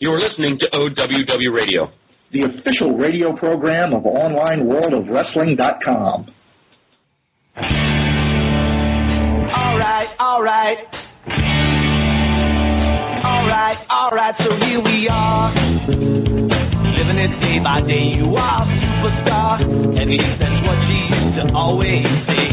You're listening to OWW Radio, the official radio program of OnlineWorldOfWrestling.com. All right, so here we are, living it day by day. You are a superstar, and that's what you used to always say.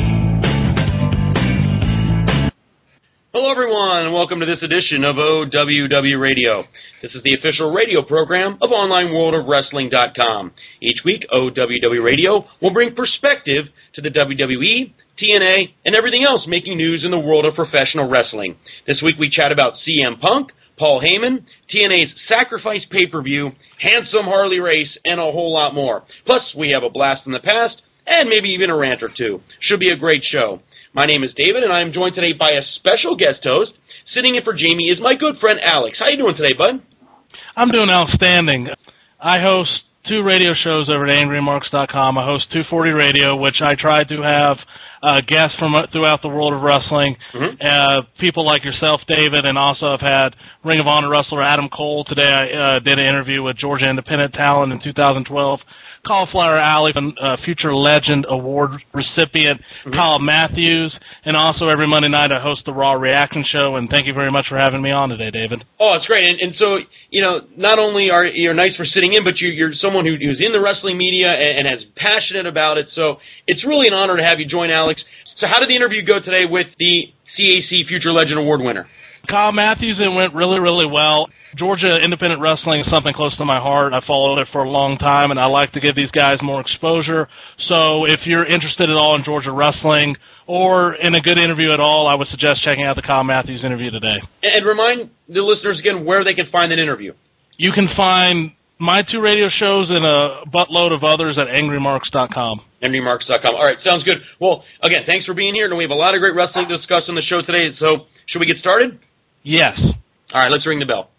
Hello, everyone, and welcome to this edition of OWW Radio. This is the official radio program of OnlineWorldOfWrestling.com. Each week, OWW Radio will bring perspective to the WWE, TNA, and everything else making news in the world of professional wrestling. This week, we chat about CM Punk, Paul Heyman, TNA's Sacrifice pay-per-view, Handsome Harley Race, and a whole lot more. Plus, we have a blast in the past, and maybe even a rant or two. Should be a great show. My name is David, and I am joined today by a special guest host. Sitting in for Jamie is my good friend Alex. How you doing today, bud? I'm doing outstanding. I host 2 radio shows over at AngryMarks.com. I host 240 Radio, which I try to have guests from throughout the world of wrestling, people like yourself, David, and also I've had Ring of Honor wrestler Adam Cole. Today I did an interview with Georgia Independent Talent in 2012. Cauliflower Alley, future Legend Award recipient Kyle Matthews, and also every Monday night I host the Raw Reaction Show, and thank you very much for having me on today, David. Oh, it's great, and so, you know, not only are you nice for sitting in, but you're someone who's in the wrestling media and is passionate about it, so it's really an honor to have you join Alex. So how did the interview go today with the CAC Future Legend Award winner? Kyle Matthews, it went really, really well. Georgia Independent Wrestling is something close to my heart. I followed it for a long time, and I like to give these guys more exposure. So if you're interested at all in Georgia wrestling or in a good interview at all, I would suggest checking out the Kyle Matthews interview today. And remind the listeners again where they can find that interview. You can find my 2 radio shows and a buttload of others at AngryMarks.com. AngryMarks.com. All right, sounds good. Well, again, thanks for being here, and we have a lot of great wrestling to discuss on the show today. So should we get started? Yes. All right, let's ring the bell.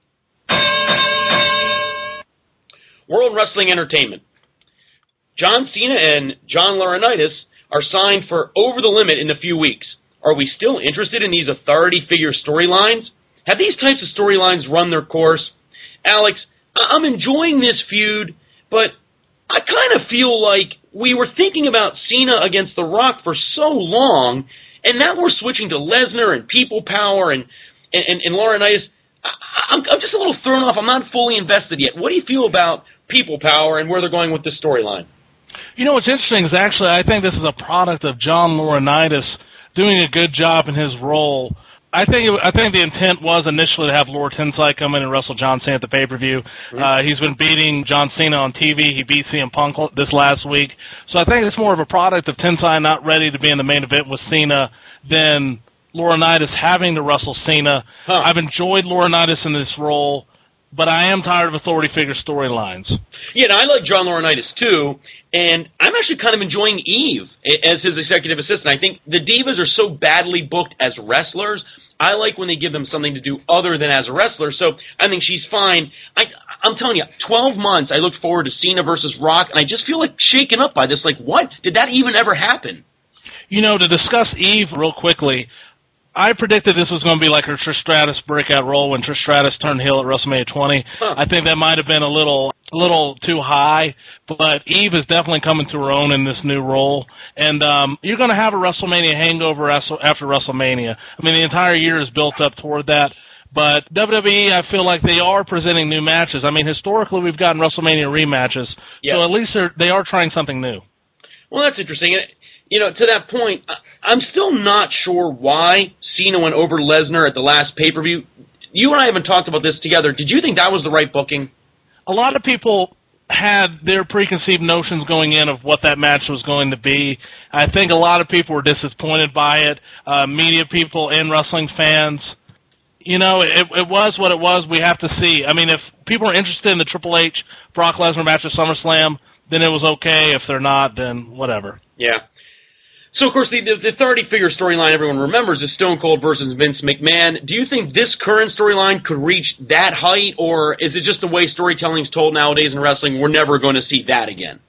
World Wrestling Entertainment. John Cena and John Laurinaitis are signed for Over the Limit in a few weeks. Are we still interested in these authority figure storylines? Have these types of storylines run their course? Alex, I'm enjoying this feud, but I kind of feel like we were thinking about Cena against The Rock for so long, and now we're switching to Lesnar and People Power and Laurinaitis. I'm just a little thrown off. I'm not fully invested yet. What do you feel about People Power and where they're going with this storyline? You know, what's interesting is actually I think this is a product of John Laurinaitis doing a good job in his role. I think the intent was initially to have Lord Tensai come in and wrestle John Cena at the pay-per-view. He's been beating John Cena on TV. He beat CM Punk this last week. So I think it's more of a product of Tensai not ready to be in the main event with Cena than Laurinaitis having to wrestle Cena. I've enjoyed Laurinaitis in this role, but I am tired of authority figure storylines. Yeah, I like John Laurinaitis too, and I'm actually kind of enjoying Eve as his executive assistant. I think the Divas are so badly booked as wrestlers. I like when they give them something to do other than as a wrestler, so I think she's fine. I'm telling you, 12 months I look forward to Cena versus Rock, and I just feel like shaken up by this. Like, what? Did that even ever happen? You know, to discuss Eve real quickly, I predicted this was going to be like her Trish Stratus breakout role when Trish Stratus turned heel at WrestleMania 20. I think that might have been a little too high, but Eve is definitely coming to her own in this new role. And you're going to have a WrestleMania hangover after WrestleMania. I mean, the entire year is built up toward that. But WWE, I feel like they are presenting new matches. I mean, historically, we've gotten WrestleMania rematches, so at least they are trying something new. Well, that's interesting. You know, to that point, I'm still not sure why Cena went over Lesnar at the last pay-per-view. You and I haven't talked about this together. Did you think that was the right booking? A lot of people had their preconceived notions going in of what that match was going to be. I think a lot of people were disappointed by it, media people and wrestling fans. You know, it was what it was. We have to see. I mean, if people are interested in the Triple H Brock Lesnar match at SummerSlam, then it was okay. If they're not, then whatever. Yeah. So, of course, the authority figure storyline everyone remembers is Stone Cold versus Vince McMahon. Do you think this current storyline could reach that height, or is it just the way storytelling is told nowadays in wrestling, we're never going to see that again?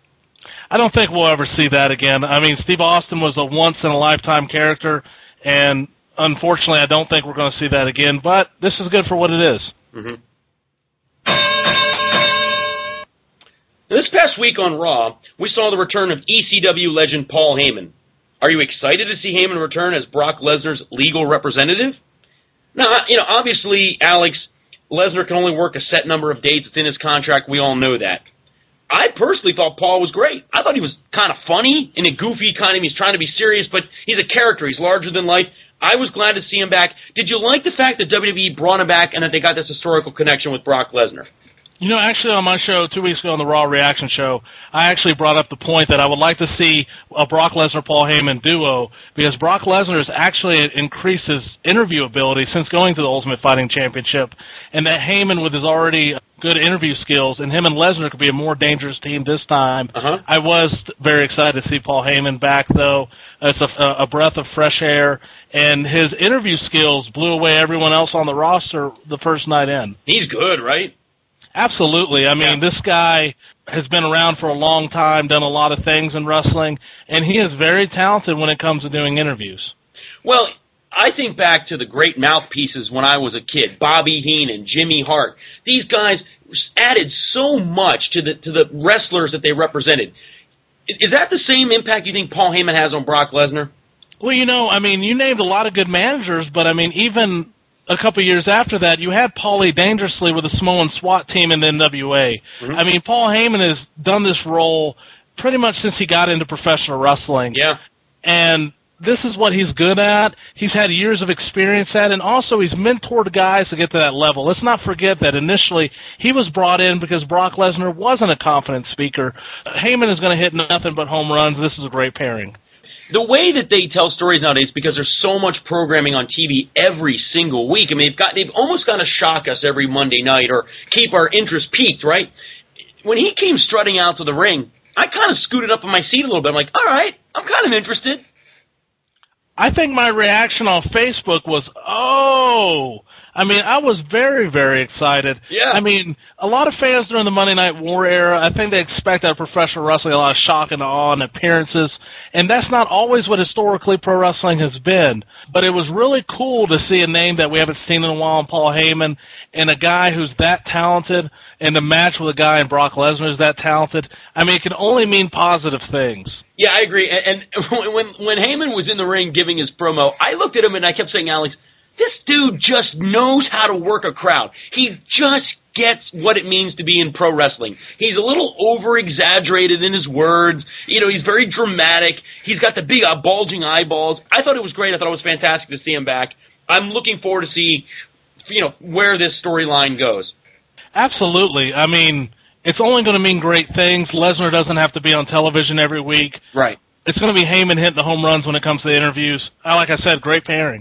I don't think we'll ever see that again. I mean, Steve Austin was a once-in-a-lifetime character, and unfortunately, I don't think we're going to see that again, but this is good for what it is. Mm-hmm. This past week on Raw, we saw the return of ECW legend Paul Heyman. Are you excited to see Heyman return as Brock Lesnar's legal representative? Now, obviously, Alex, Lesnar can only work a set number of dates. It's in his contract. We all know that. I personally thought Paul was great. I thought he was kind of funny in a goofy kind of, he's trying to be serious, but he's a character. He's larger than life. I was glad to see him back. Did you like the fact that WWE brought him back and that they got this historical connection with Brock Lesnar? Actually on my show 2 weeks ago on the Raw Reaction Show, I actually brought up the point that I would like to see a Brock Lesnar-Paul Heyman duo because Brock Lesnar has actually increased his interview ability since going to the Ultimate Fighting Championship, and that Heyman, with his already good interview skills, and him and Lesnar could be a more dangerous team this time. I was very excited to see Paul Heyman back, though. It's a breath of fresh air, and his interview skills blew away everyone else on the roster the first night in. He's good, right? Absolutely. I mean, This guy has been around for a long time, done a lot of things in wrestling, and he is very talented when it comes to doing interviews. Well, I think back to the great mouthpieces when I was a kid, Bobby Heenan, Jimmy Hart. These guys added so much to the wrestlers that they represented. Is that the same impact you think Paul Heyman has on Brock Lesnar? Well, you named a lot of good managers, but, even a couple of years after that, you had Paulie Dangerously with the Samoan SWAT team in the NWA. Paul Heyman has done this role pretty much since he got into professional wrestling. Yeah. And this is what he's good at. He's had years of experience at, and also he's mentored guys to get to that level. Let's not forget that initially he was brought in because Brock Lesnar wasn't a confident speaker. Heyman is going to hit nothing but home runs. This is a great pairing. The way that they tell stories nowadays, because there's so much programming on TV every single week, they've almost got to shock us every Monday night or keep our interest peaked, right? When he came strutting out to the ring, I kind of scooted up on my seat a little bit. I'm like, all right, I'm kind of interested. I think my reaction on Facebook was, I was very, very excited. Yeah. A lot of fans during the Monday Night War era, I think they expect out of professional wrestling a lot of shock and awe and appearances, and that's not always what historically pro wrestling has been. But it was really cool to see a name that we haven't seen in a while in Paul Heyman, and a guy who's that talented, and to match with a guy in Brock Lesnar who's that talented. It can only mean positive things. Yeah, I agree. And when Heyman was in the ring giving his promo, I looked at him and I kept saying, Alex, this dude just knows how to work a crowd. He just gets what it means to be in pro wrestling. He's a little over-exaggerated in his words. He's very dramatic. He's got the big bulging eyeballs. I thought it was great. I thought it was fantastic to see him back. I'm looking forward to see, where this storyline goes. Absolutely. It's only going to mean great things. Lesnar doesn't have to be on television every week. Right. It's going to be Heyman hitting the home runs when it comes to the interviews. Like I said, great pairing.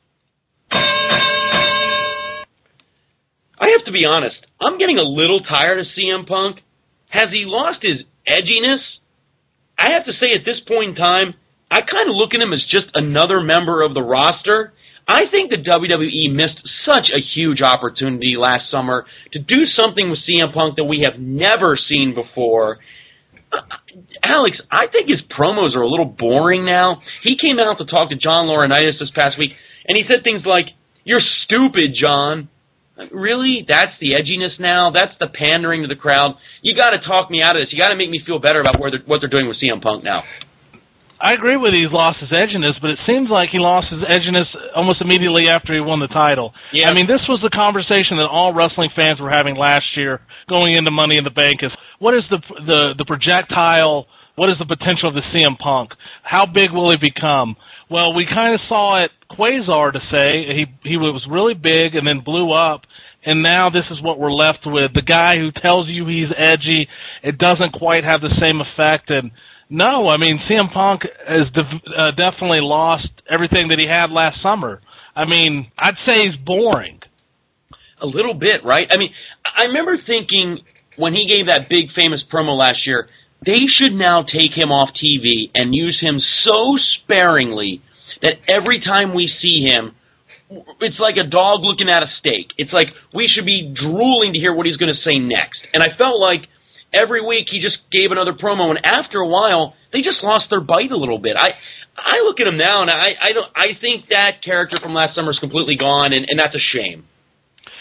I have to be honest, I'm getting a little tired of CM Punk. Has he lost his edginess? I have to say at this point in time, I kind of look at him as just another member of the roster. I think the WWE missed such a huge opportunity last summer to do something with CM Punk that we have never seen before. Alex, I think his promos are a little boring now. He came out to talk to John Laurinaitis this past week, and he said things like, "You're stupid, John." Really? That's the edginess now? That's the pandering to the crowd? You got to talk me out of this. You got to make me feel better about what they're doing with CM Punk now. I agree with he's lost his edginess, but it seems like he lost his edginess almost immediately after he won the title. Yeah. This was the conversation that all wrestling fans were having last year going into Money in the Bank is, what is the projectile, what is the potential of the CM Punk? How big will he become? Well, we kind of saw it, Quasar to say, he was really big and then blew up, and now this is what we're left with. The guy who tells you he's edgy, it doesn't quite have the same effect, and no, CM Punk has definitely lost everything that he had last summer. I'd say he's boring. A little bit, right? I remember thinking when he gave that big famous promo last year, they should now take him off TV and use him so sparingly that every time we see him, it's like a dog looking at a steak. It's like we should be drooling to hear what he's going to say next. And I felt like every week he just gave another promo, and after a while, they just lost their bite a little bit. I look at him now, and I think that character from last summer is completely gone, and that's a shame.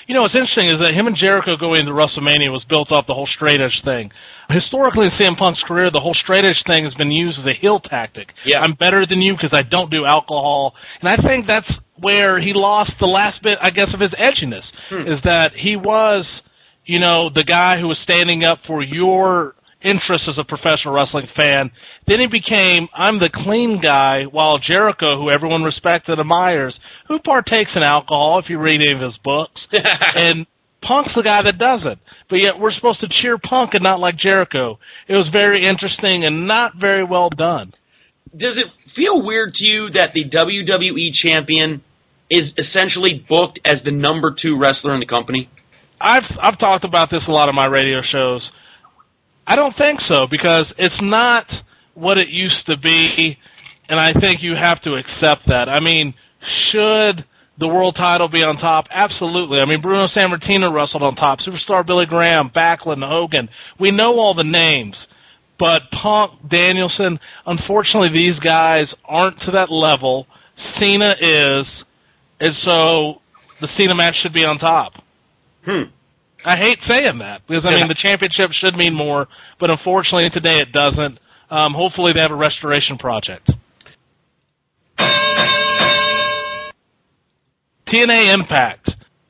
You know, what's interesting is that him and Jericho going into WrestleMania was built up the whole straight edge thing. Historically in CM Punk's career, the whole straight edge thing has been used as a heel tactic. Yeah. I'm better than you because I don't do alcohol. And I think that's where he lost the last bit, I guess, of his edginess, is that he was, you know, the guy who was standing up for your interests as a professional wrestling fan. Then he became, I'm the clean guy, while Jericho, who everyone respects and admires, who partakes in alcohol if you read any of his books, and Punk's the guy that doesn't. But yet we're supposed to cheer Punk and not like Jericho. It was very interesting and not very well done. Does it feel weird to you that the WWE champion is essentially booked as the number 2 wrestler in the company? I've talked about this a lot on my radio shows. I don't think so, because it's not what it used to be, and I think you have to accept that. I mean, should the world title be on top? Absolutely. I mean, Bruno Sammartino wrestled on top, Superstar Billy Graham, Backlund, Hogan. We know all the names, but Punk, Danielson, unfortunately these guys aren't to that level. Cena is, and so the Cena match should be on top. I hate saying that, because, I mean, the championship should mean more, but unfortunately today it doesn't. Hopefully they have a restoration project. TNA Impact.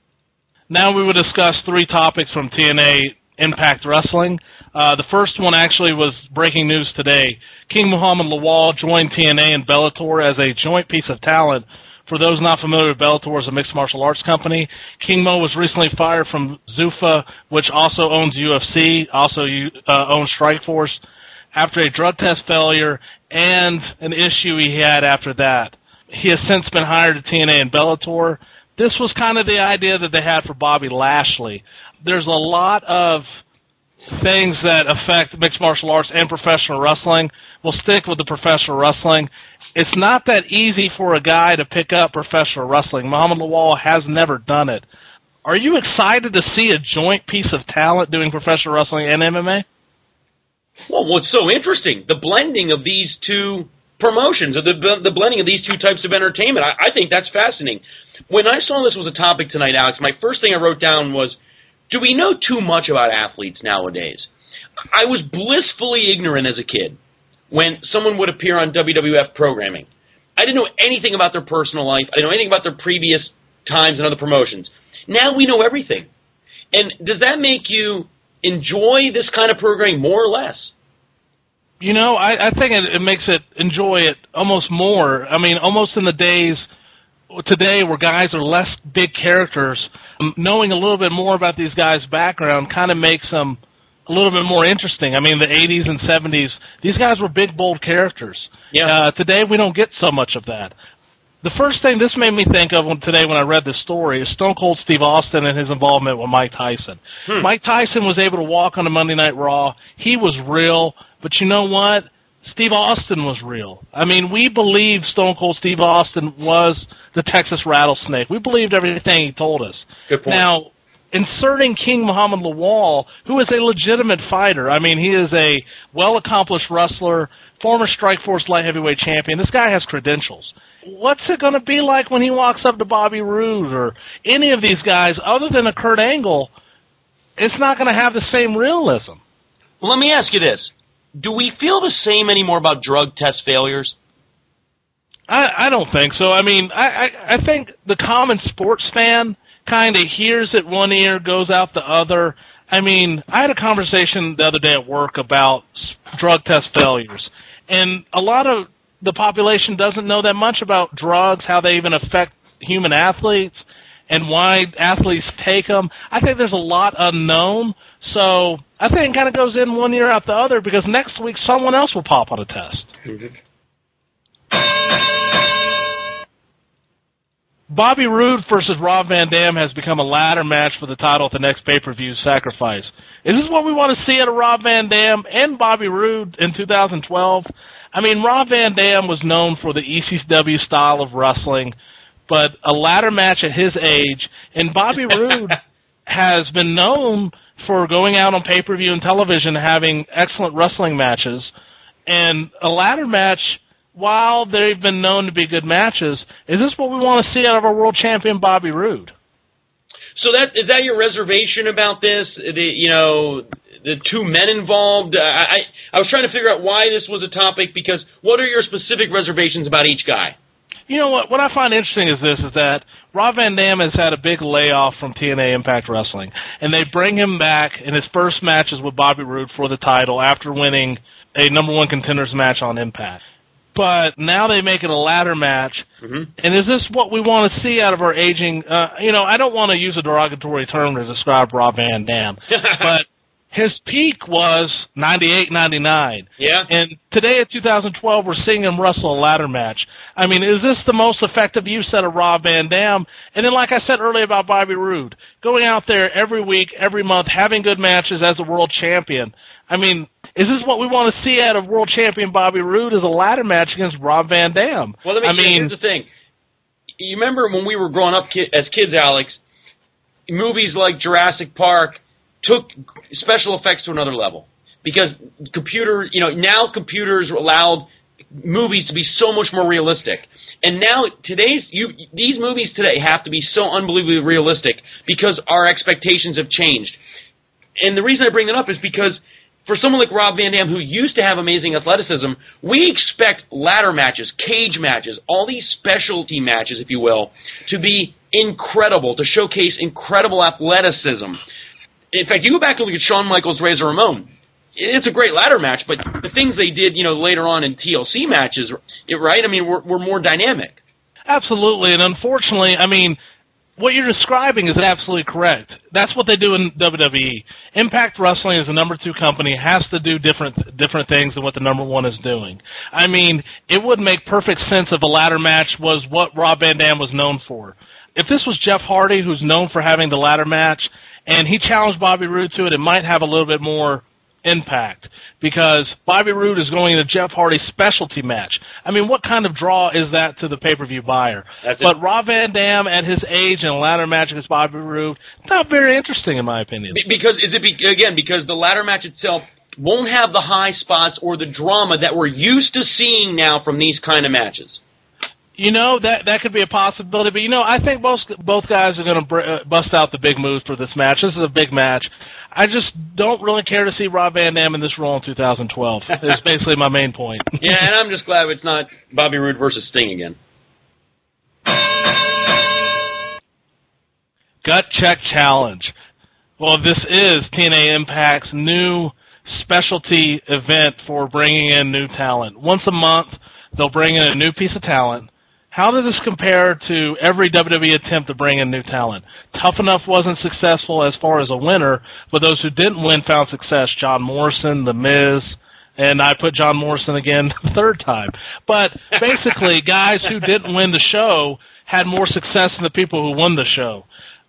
Now we will discuss 3 topics from TNA Impact Wrestling. The first one actually was breaking news today. King Muhammad Lawal joined TNA and Bellator as a joint piece of talent. For those not familiar with Bellator, it's a mixed martial arts company. King Mo was recently fired from Zuffa, which also owns UFC, also owns Strikeforce, after a drug test failure and an issue he had after that. He has since been hired at TNA and Bellator. This was kind of the idea that they had for Bobby Lashley. There's a lot of things that affect mixed martial arts and professional wrestling. We'll stick with the professional wrestling. It's not that easy for a guy to pick up professional wrestling. Muhammad Lawal has never done it. Are you excited to see a joint piece of talent doing professional wrestling and MMA? Well, what's so interesting, the blending of these two promotions, or the blending of these two types of entertainment, I think that's fascinating. When I saw this was a topic tonight, Alex, my first thing I wrote down was, do we know too much about athletes nowadays? I was blissfully ignorant as a kid when someone would appear on WWF programming. I didn't know anything about their personal life. I didn't know anything about their previous times and other promotions. Now we know everything. And does that make you enjoy this kind of programming more or less? You know, I think it makes it enjoy it almost more. I mean, almost in the days today where guys are less big characters, knowing a little bit more about these guys' background kind of makes them a little bit more interesting. I mean, the 80s and 70s, these guys were big, bold characters. Yeah. Today, we don't get so much of that. The first thing this made me think of today when I read this story is Stone Cold Steve Austin and his involvement with Mike Tyson. Mike Tyson was able to walk on a Monday Night Raw. He was real, but you know what? Steve Austin was real. I mean, we believed Stone Cold Steve Austin was the Texas Rattlesnake. We believed everything he told us. Good point. Now, inserting King Muhammad Lawal, who is a legitimate fighter. I mean, he is a well-accomplished wrestler, former Strikeforce light heavyweight champion. This guy has credentials. What's it going to be like when he walks up to Bobby Roode or any of these guys other than a Kurt Angle? It's not going to have the same realism. Well, let me ask you this. Do we feel the same anymore about drug test failures? I don't think so. I mean, I think the common sports fan kind of hears it one ear, goes out the other. I mean, I had a conversation the other day at work about drug test failures, and a lot of the population doesn't know that much about drugs, how they even affect human athletes, and why athletes take them. I think there's a lot unknown, so I think it kind of goes in one ear out the other, because next week someone else will pop on a test. Bobby Roode versus Rob Van Dam has become a ladder match for the title at the next pay-per-view Sacrifice. Is this what we want to see out of Rob Van Dam and Bobby Roode in 2012? I mean, Rob Van Dam was known for the ECW style of wrestling, but a ladder match at his age, and Bobby Roode has been known for going out on pay-per-view and television having excellent wrestling matches, and a ladder match, while they've been known to be good matches, is this what we want to see out of our world champion Bobby Roode? So is that your reservation about this? The two men involved. I was trying to figure out why this was a topic, because what are your specific reservations about each guy? You know what I find interesting is that Rob Van Dam has had a big layoff from TNA Impact Wrestling, and they bring him back in his first matches with Bobby Roode for the title after winning a number one contenders match on Impact. But now they make it a ladder match, and is this what we want to see out of our aging? I don't want to use a derogatory term to describe Rob Van Dam, but his peak was 98, 99. Yeah. And today in 2012, we're seeing him wrestle a ladder match. I mean, is this the most effective use of Rob Van Dam? And then, like I said earlier about Bobby Roode, going out there every week, every month, having good matches as a world champion. I mean, is this what we want to see out of world champion Bobby Roode, as a ladder match against Rob Van Dam? Well, here's the thing. You remember when we were growing up as kids, Alex, movies like Jurassic Park took special effects to another level, because now computers allowed movies to be so much more realistic. And now these movies today have to be so unbelievably realistic because our expectations have changed. And the reason I bring that up is because for someone like Rob Van Dam, who used to have amazing athleticism, we expect ladder matches, cage matches, all these specialty matches, if you will, to be incredible, to showcase incredible athleticism. In fact, you go back and look at Shawn Michaels' Razor Ramon. It's a great ladder match, but the things they did, later on in TLC matches, right? I mean, were more dynamic. Absolutely, and unfortunately, I mean, what you're describing is absolutely correct. That's what they do in WWE. Impact Wrestling, as the number 2 company, has to do different things than what the number 1 is doing. I mean, it would make perfect sense if a ladder match was what Rob Van Dam was known for. If this was Jeff Hardy, who's known for having the ladder match, and he challenged Bobby Roode to it might have a little bit more impact, because Bobby Roode is going to Jeff Hardy's specialty match. I mean, what kind of draw is that to the pay-per-view buyer? But Rob Van Dam at his age in a ladder match against Bobby Roode, not very interesting in my opinion. Because the ladder match itself won't have the high spots or the drama that we're used to seeing now from these kind of matches. That could be a possibility, but I think both guys are going to bust out the big moves for this match. This is a big match. I just don't really care to see Rob Van Dam in this role in 2012. It's basically my main point. Yeah, and I'm just glad it's not Bobby Roode versus Sting again. Gut Check Challenge. Well, this is TNA Impact's new specialty event for bringing in new talent. Once a month, they'll bring in a new piece of talent. How does this compare to every WWE attempt to bring in new talent? Tough Enough wasn't successful as far as a winner, but those who didn't win found success. John Morrison, The Miz, and I put John Morrison again the third time. But basically, guys who didn't win the show had more success than the people who won the show.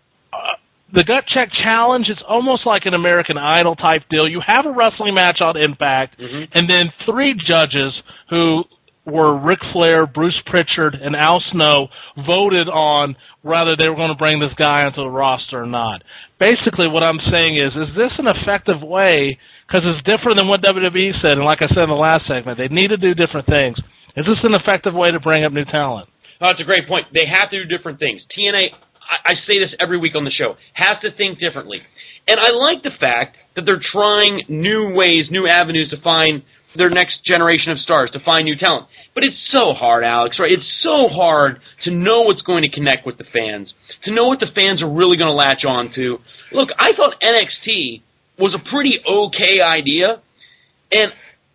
The Gut Check Challenge, it's almost like an American Idol type deal. You have a wrestling match on Impact, and then 3 judges who were Ric Flair, Bruce Pritchard, and Al Snow voted on whether they were going to bring this guy onto the roster or not. Basically, what I'm saying is this an effective way, because it's different than what WWE said, and like I said in the last segment, they need to do different things. Is this an effective way to bring up new talent? Oh, that's a great point. They have to do different things. TNA, I say this every week on the show, has to think differently. And I like the fact that they're trying new ways, new avenues to find their next generation of stars, to find new talent. But it's so hard, Alex, right? It's so hard to know what's going to connect with the fans, to know what the fans are really going to latch on to. Look, I thought NXT was a pretty okay idea, and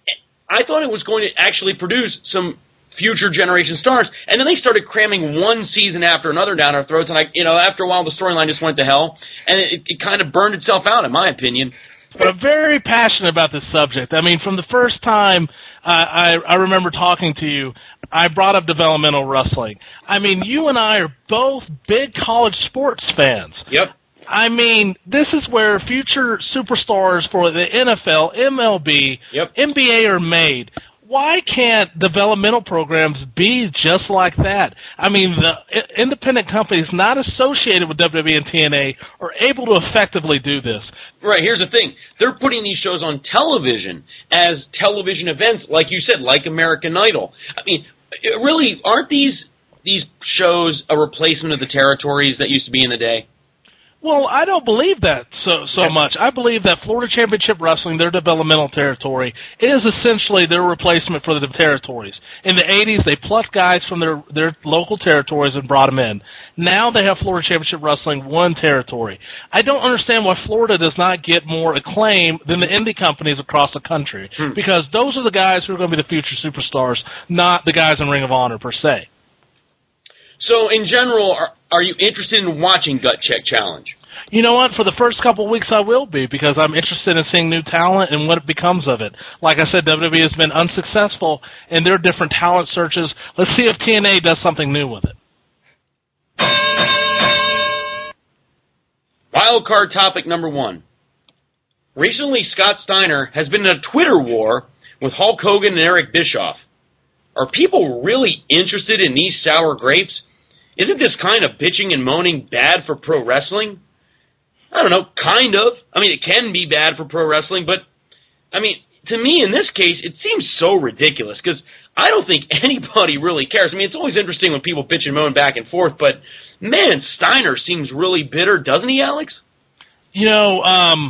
I thought it was going to actually produce some future generation stars, and then they started cramming one season after another down our throats, and after a while the storyline just went to hell, and it kind of burned itself out, in my opinion. But I'm very passionate about this subject. I mean, from the first time I remember talking to you, I brought up developmental wrestling. I mean, you and I are both big college sports fans. Yep. I mean, this is where future superstars for the NFL, MLB, NBA are made. Why can't developmental programs be just like that? I mean, the independent companies not associated with WWE and TNA are able to effectively do this. Right, here's the thing. They're putting these shows on television as television events, like you said, like American Idol. I mean, really, aren't these shows a replacement of the territories that used to be in the day? Well, I don't believe that so much. I believe that Florida Championship Wrestling, their developmental territory, is essentially their replacement for the territories. In the 80s, they plucked guys from their local territories and brought them in. Now they have Florida Championship Wrestling, one territory. I don't understand why Florida does not get more acclaim than the indie companies across the country, because those are the guys who are going to be the future superstars, not the guys in Ring of Honor per se. So, in general, are you interested in watching Gut Check Challenge? You know what? For the first couple of weeks, I will be, because I'm interested in seeing new talent and what it becomes of it. Like I said, WWE has been unsuccessful in their different talent searches. Let's see if TNA does something new with it. Wild card topic number 1. Recently, Scott Steiner has been in a Twitter war with Hulk Hogan and Eric Bischoff. Are people really interested in these sour grapes? Isn't this kind of bitching and moaning bad for pro wrestling? I don't know, kind of. I mean, it can be bad for pro wrestling, but, I mean, to me, in this case, it seems so ridiculous, because I don't think anybody really cares. I mean, it's always interesting when people bitch and moan back and forth, but, man, Steiner seems really bitter, doesn't he, Alex? You know,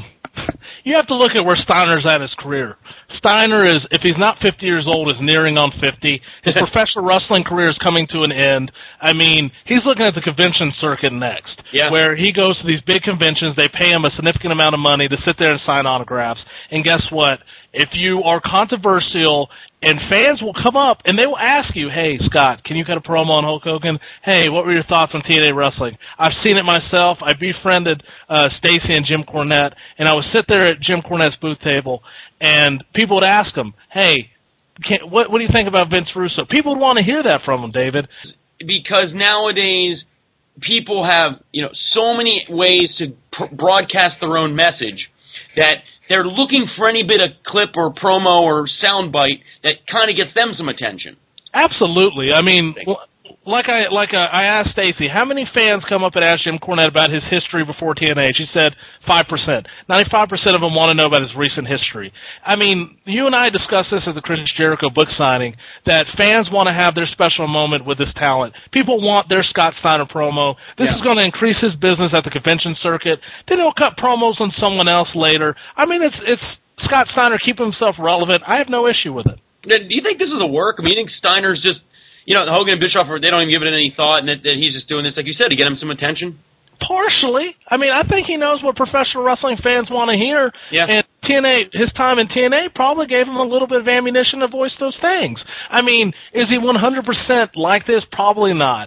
you have to look at where Steiner's at in his career. Steiner is, if he's not 50 years old, is nearing on 50. His professional wrestling career is coming to an end. I mean, he's looking at the convention circuit next, where he goes to these big conventions. They pay him a significant amount of money to sit there and sign autographs. And guess what? If you are controversial, and fans will come up and they will ask you, hey, Scott, can you cut a promo on Hulk Hogan? Hey, what were your thoughts on TNA Wrestling? I've seen it myself. I befriended Stacy and Jim Cornette, and I would sit there at Jim Cornette's booth table, and people would ask him, hey, what do you think about Vince Russo? People would want to hear that from him, David. Because nowadays, people have so many ways to broadcast their own message that they're looking for any bit of clip or promo or soundbite that kind of gets them some attention. Absolutely. I mean, like I asked Stacy, how many fans come up and ask Jim Cornette about his history before TNA? She said 5%. 95% of them want to know about his recent history. I mean, you and I discussed this at the Chris Jericho book signing, that fans want to have their special moment with this talent. People want their Scott Steiner promo. This is going to increase his business at the convention circuit. Then he'll cut promos on someone else later. I mean, it's Scott Steiner keeping himself relevant. I have no issue with it. Do you think this is a work? I mean, you think Steiner's just, Hogan and Bischoff, they don't even give it any thought, and that he's just doing this, like you said, to get him some attention? Partially. I mean, I think he knows what professional wrestling fans want to hear. Yeah. And TNA, his time in TNA probably gave him a little bit of ammunition to voice those things. I mean, is he 100% like this? Probably not.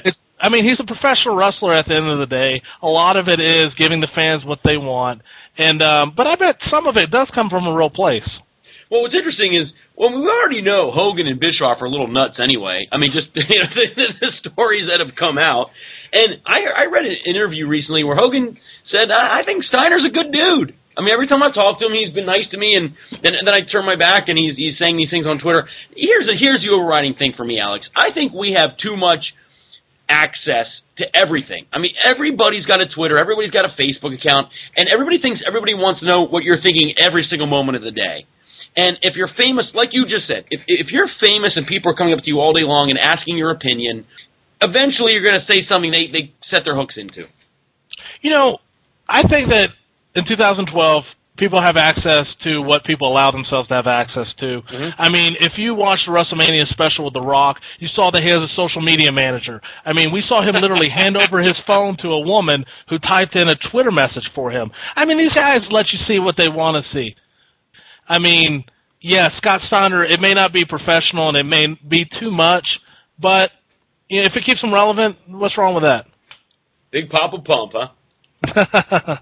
I mean, he's a professional wrestler at the end of the day. A lot of it is giving the fans what they want. And but I bet some of it does come from a real place. Well, what's interesting is, well, we already know Hogan and Bischoff are a little nuts anyway. I mean, just the stories that have come out. And I read an interview recently where Hogan said, I think Steiner's a good dude. I mean, every time I talk to him, he's been nice to me, and then I turn my back, and he's saying these things on Twitter. Here's the overriding thing for me, Alex. I think we have too much access to everything. I mean, everybody's got a Twitter, everybody's got a Facebook account, and everybody thinks everybody wants to know what you're thinking every single moment of the day. And if you're famous, like you just said, if you're famous and people are coming up to you all day long and asking your opinion, eventually you're going to say something they set their hooks into. I think that in 2012, people have access to what people allow themselves to have access to. Mm-hmm. I mean, if you watched the WrestleMania special with The Rock, you saw that he has a social media manager. I mean, we saw him literally hand over his phone to a woman who typed in a Twitter message for him. I mean, these guys let you see what they want to see. I mean, yeah, Scott Steiner, it may not be professional and it may be too much, but if it keeps him relevant, what's wrong with that? Big Papa Pump, huh?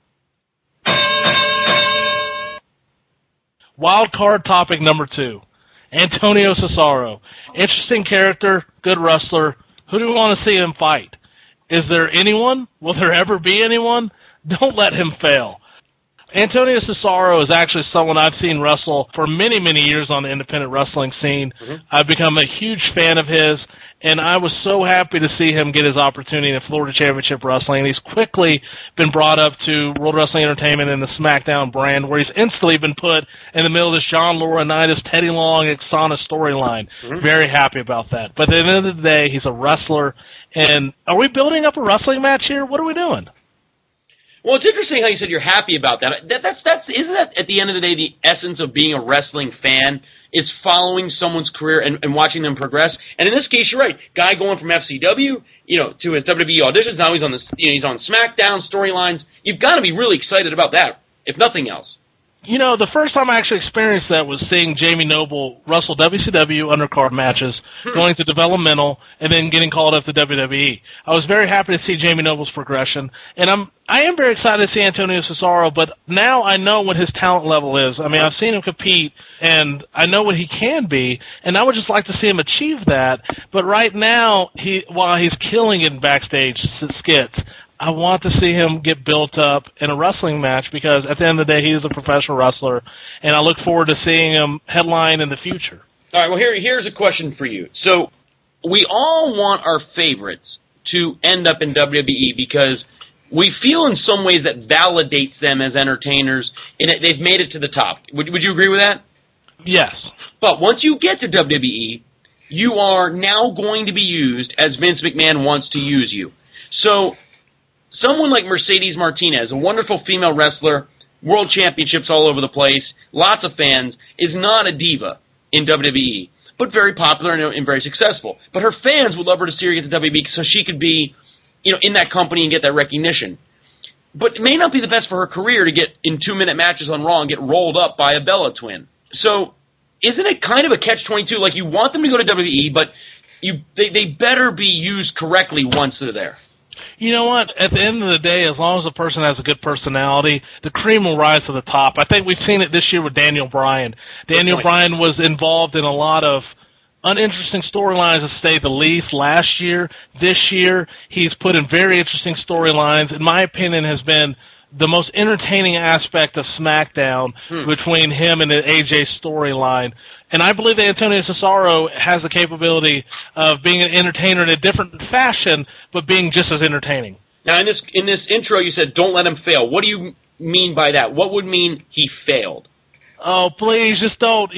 Wild card topic number 2. Antonio Cesaro. Interesting character, good wrestler. Who do we want to see him fight? Is there anyone? Will there ever be anyone? Don't let him fail. Antonio Cesaro is actually someone I've seen wrestle for many, many years on the independent wrestling scene. Mm-hmm. I've become a huge fan of his, and I was so happy to see him get his opportunity in Florida Championship Wrestling. He's quickly been brought up to World Wrestling Entertainment and the SmackDown brand, where he's instantly been put in the middle of this John Laurinaitis, Teddy Long, Exana storyline. Mm-hmm. Very happy about that. But at the end of the day, he's a wrestler. And are we building up a wrestling match here? What are we doing? Well, it's interesting how you said you're happy about that. Isn't that at the end of the day the essence of being a wrestling fan? Is following someone's career and watching them progress. And in this case, you're right. Guy going from FCW, to his WWE auditions. Now he's on he's on SmackDown storylines. You've got to be really excited about that, if nothing else. The first time I actually experienced that was seeing Jamie Noble wrestle WCW undercard matches, going to developmental, and then getting called up to WWE. I was very happy to see Jamie Noble's progression, and I am very excited to see Antonio Cesaro, but now I know what his talent level is. I mean, I've seen him compete, and I know what he can be, and I would just like to see him achieve that. But right now, while he's killing it in backstage skits, I want to see him get built up in a wrestling match because at the end of the day, he is a professional wrestler, and I look forward to seeing him headline in the future. All right, well, here's a question for you. So we all want our favorites to end up in WWE because we feel in some ways that validates them as entertainers, and they've made it to the top. Would you agree with that? Yes. But once you get to WWE, you are now going to be used as Vince McMahon wants to use you. So someone like Mercedes Martinez, a wonderful female wrestler, world championships all over the place, lots of fans, is not a diva in WWE, but very popular and very successful. But her fans would love her to see her get to WWE so she could be, in that company and get that recognition. But it may not be the best for her career to get in 2-minute matches on Raw and get rolled up by a Bella twin. So isn't it kind of a catch-22? Like, you want them to go to WWE, but they better be used correctly once they're there. You know what? At the end of the day, as long as a person has a good personality, the cream will rise to the top. I think we've seen it this year with Daniel Bryan. Daniel Bryan was involved in a lot of uninteresting storylines, to say the least, last year. This year, he's put in very interesting storylines. In my opinion, has been the most entertaining aspect of SmackDown between him and the AJ storyline. And I believe that Antonio Cesaro has the capability of being an entertainer in a different fashion, but being just as entertaining. Now, in this intro, you said, don't let him fail. What do you mean by that? What would mean he failed? Oh, please, just don't.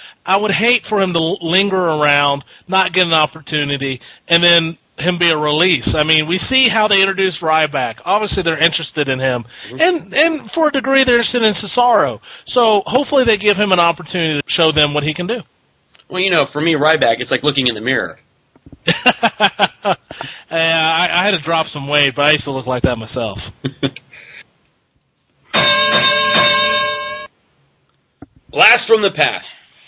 I would hate for him to linger around, not get an opportunity, and then him be a release. I mean, we see how they introduced Ryback. Obviously, they're interested in him. And for a degree, they're interested in Cesaro. So hopefully they give him an opportunity to show them what he can do. Well, for me, Ryback, it's like looking in the mirror. I had to drop some weight, but I used to look like that myself. Blast from the past.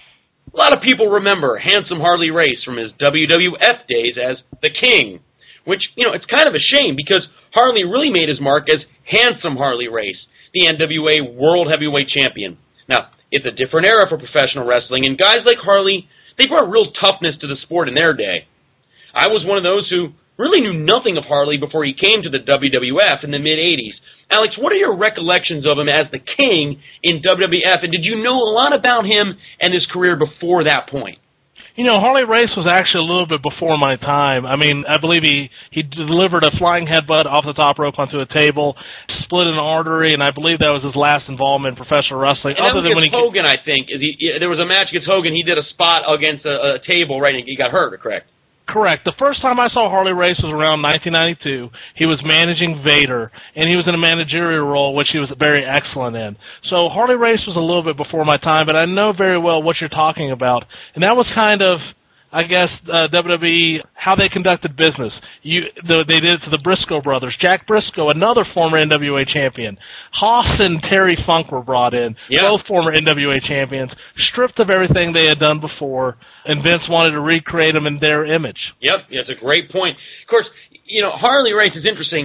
A lot of people remember Handsome Harley Race from his WWF days as the King, which, it's kind of a shame because Harley really made his mark as Handsome Harley Race, the NWA World Heavyweight Champion. Now, it's a different era for professional wrestling, and guys like Harley, they brought real toughness to the sport in their day. I was one of those who really knew nothing of Harley before he came to the WWF in the mid-'80s. Alex, what are your recollections of him as the King in WWF, and did you know a lot about him and his career before that point? Harley Race was actually a little bit before my time. I mean, I believe he delivered a flying headbutt off the top rope onto a table, split an artery, and I believe that was his last involvement in professional wrestling. And that was against Hogan, I think. There was a match against Hogan. He did a spot against a table, right, and he got hurt, correct? Correct. The first time I saw Harley Race was around 1992. He was managing Vader, and he was in a managerial role, which he was very excellent in. So Harley Race was a little bit before my time, but I know very well what you're talking about. And that was kind of, I guess, WWE, how they conducted business. They did it to the Briscoe brothers. Jack Briscoe, another former NWA champion. Hoss and Terry Funk were brought in, both former NWA champions, stripped of everything they had done before, and Vince wanted to recreate them in their image. Yep, that's a great point. Of course, Harley Race is interesting.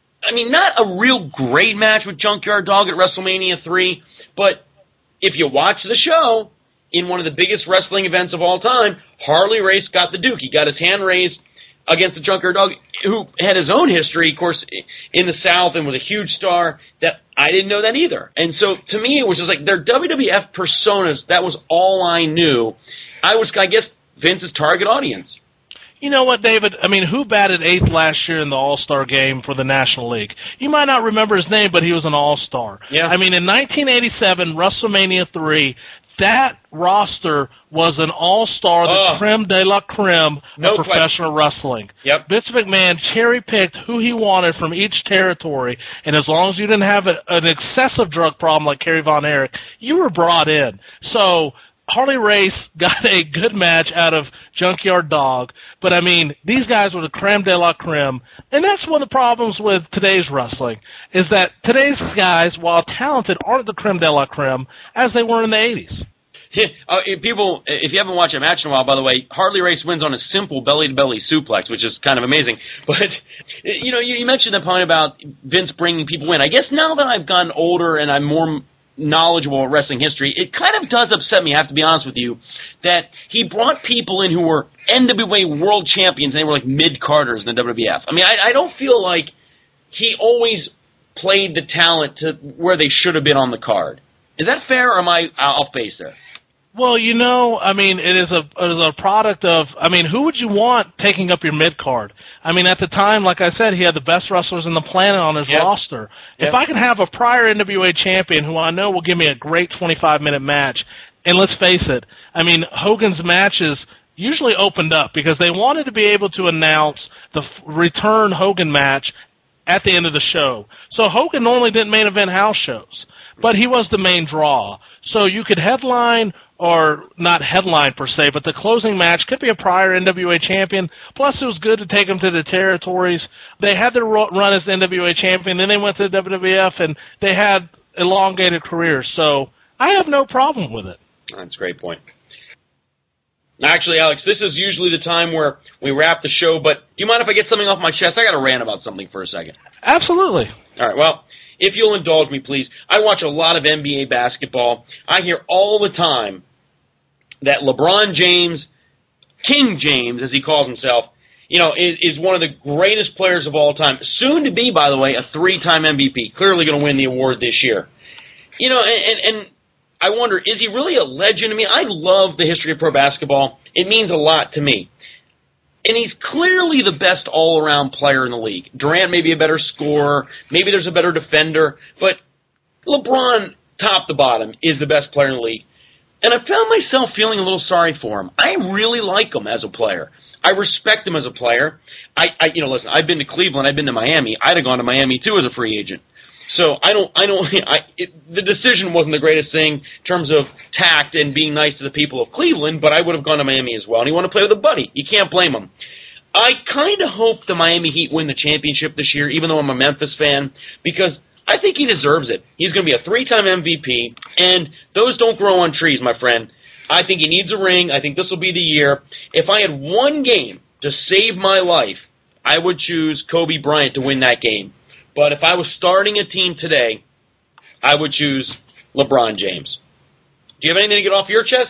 Not a real great match with Junkyard Dog at WrestleMania 3, but if you watch the show, in one of the biggest wrestling events of all time, Harley Race got the Duke. He got his hand raised against the Junkyard Dog, who had his own history, of course, in the South and was a huge star. That I didn't know that either. And so, to me, it was just like their WWF personas. That was all I knew. I guess, Vince's target audience. You know what, David? Who batted 8th last year in the All-Star game for the National League? You might not remember his name, but he was an All-Star. Yeah. In 1987, WrestleMania 3, that roster was an all-star, the creme de la creme of professional wrestling. Yep. Vince McMahon cherry-picked who he wanted from each territory, and as long as you didn't have an excessive drug problem like Kerry Von Erich, you were brought in. So Harley Race got a good match out of Junkyard Dog, but, I mean, these guys were the creme de la creme, and that's one of the problems with today's wrestling, is that today's guys, while talented, aren't the creme de la creme as they were in the 80s. People, if you haven't watched a match in a while, by the way, Harley Race wins on a simple belly-to-belly suplex, which is kind of amazing. But, you mentioned the point about Vince bringing people in. I guess now that I've gotten older and I'm more knowledgeable of wrestling history, it kind of does upset me, I have to be honest with you, that he brought people in who were NWA world champions and they were like mid-carders in the WWF. I mean, I don't feel like he always played the talent to where they should have been on the card. Is that fair, or am I off base there? Well, I mean, it is a product of, I mean, who would you want taking up your mid-card? I mean, at the time, like I said, he had the best wrestlers on the planet on his roster. If I can have a prior NWA champion who I know will give me a great 25-minute match, and let's face it, I mean, Hogan's matches usually opened up because they wanted to be able to announce the return Hogan match at the end of the show. So Hogan normally didn't main event house shows, but he was the main draw. So you could headline, or not headline per se, but the closing match could be a prior NWA champion. Plus, it was good to take them to the territories. They had their run as NWA champion, then they went to the WWF, and they had elongated careers. So I have no problem with it. That's a great point. Now, actually, Alex, this is usually the time where we wrap the show, but do you mind if I get something off my chest? I got to rant about something for a second. Absolutely. All right, well, if you'll indulge me, please. I watch a lot of NBA basketball. I hear all the time that LeBron James, King James, as he calls himself, is one of the greatest players of all time. Soon to be, by the way, a 3-time MVP. Clearly going to win the award this year. And I wonder, is he really a legend? I mean, I love the history of pro basketball. It means a lot to me. And he's clearly the best all-around player in the league. Durant may be a better scorer. Maybe there's a better defender. But LeBron, top to bottom, is the best player in the league. And I found myself feeling a little sorry for him. I really like him as a player. I respect him as a player. Listen, I've been to Cleveland. I've been to Miami. I'd have gone to Miami, too, as a free agent. So the decision wasn't the greatest thing in terms of tact and being nice to the people of Cleveland, but I would have gone to Miami as well. And he wanted to play with a buddy. You can't blame him. I kind of hope the Miami Heat win the championship this year, even though I'm a Memphis fan, because I think he deserves it. He's going to be a 3-time MVP, and those don't grow on trees, my friend. I think he needs a ring. I think this will be the year. If I had one game to save my life, I would choose Kobe Bryant to win that game. But if I was starting a team today, I would choose LeBron James. Do you have anything to get off your chest?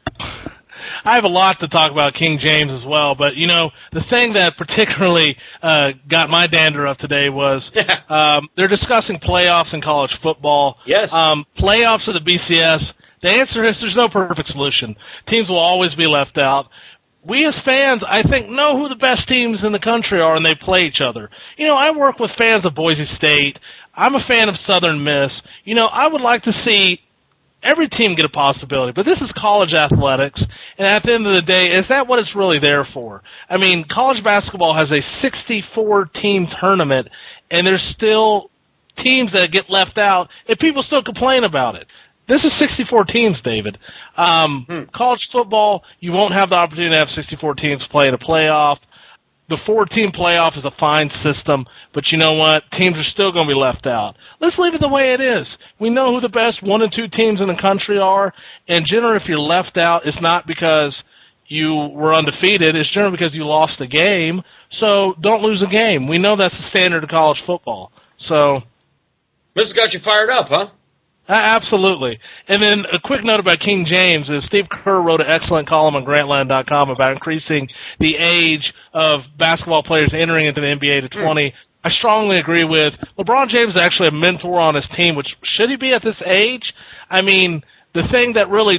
I have a lot to talk about King James as well, but, the thing that particularly got my dander up today was they're discussing playoffs in college football. Yes. Playoffs of the BCS, the answer is there's no perfect solution. Teams will always be left out. We as fans, I think, know who the best teams in the country are, and they play each other. I work with fans of Boise State. I'm a fan of Southern Miss. I would like to see every team get a possibility, but this is college athletics, and at the end of the day, is that what it's really there for? I mean, college basketball has a 64-team tournament, and there's still teams that get left out, and people still complain about it. This is 64 teams, David. College football, you won't have the opportunity to have 64 teams play in a playoff. The 4-team playoff is a fine system, but you know what? Teams are still going to be left out. Let's leave it the way it is. We know who the best 1 and 2 teams in the country are, and generally if you're left out, it's not because you were undefeated. It's generally because you lost a game, so don't lose a game. We know that's the standard of college football. So, this has got you fired up, huh? Absolutely. And then a quick note about King James is Steve Kerr wrote an excellent column on Grantland.com about increasing the age of basketball players entering into the NBA to 20. I strongly agree with LeBron James is actually a mentor on his team, which should he be at this age? I mean, the thing that really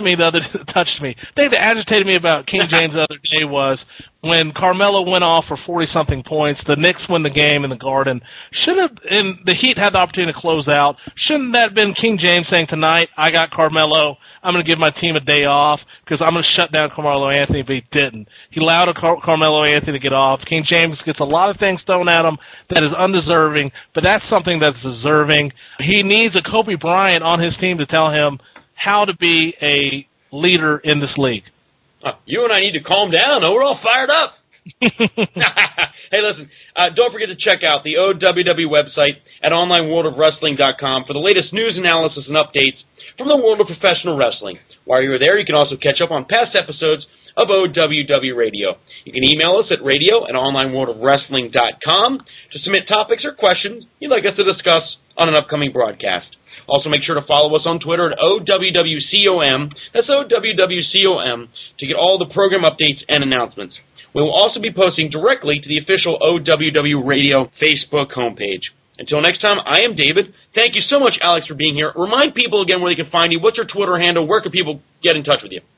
the thing that agitated me about King James the other day was when Carmelo went off for 40-something points, the Knicks win the game in the Garden. And the Heat had the opportunity to close out. Shouldn't that have been King James saying, tonight, I got Carmelo, I'm going to give my team a day off because I'm going to shut down Carmelo Anthony, but he didn't. He allowed Carmelo Anthony to get off. King James gets a lot of things thrown at him that is undeserving, but that's something that's deserving. He needs a Kobe Bryant on his team to tell him how to be a leader in this league. You and I need to calm down. We're all fired up. Hey, listen, don't forget to check out the OWW website at onlineworldofwrestling.com for the latest news, analysis, and updates from the world of professional wrestling. While you're there, you can also catch up on past episodes of OWW Radio. You can email us at radio@onlineworldofwrestling.com to submit topics or questions you'd like us to discuss on an upcoming broadcast. Also, make sure to follow us on Twitter at OWWCOM. That's OWWCOM to get all the program updates and announcements. We will also be posting directly to the official OWW Radio Facebook homepage. Until next time, I am David. Thank you so much, Alex, for being here. Remind people again where they can find you. What's your Twitter handle? Where can people get in touch with you?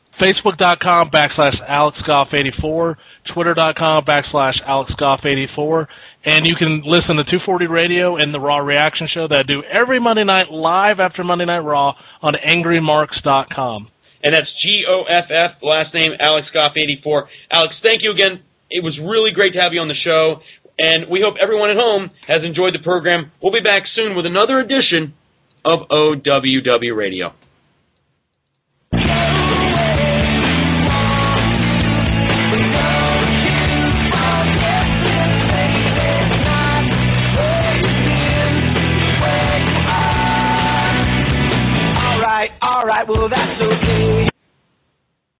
Facebook.com/AlexGoff84, Twitter.com/AlexGoff84, and you can listen to 240 Radio and the Raw Reaction Show that I do every Monday night live after Monday Night Raw on AngryMarks.com. And that's Goff, last name AlexGoff84. Alex, thank you again. It was really great to have you on the show, and we hope everyone at home has enjoyed the program. We'll be back soon with another edition of OWW Radio. All right, well, that's the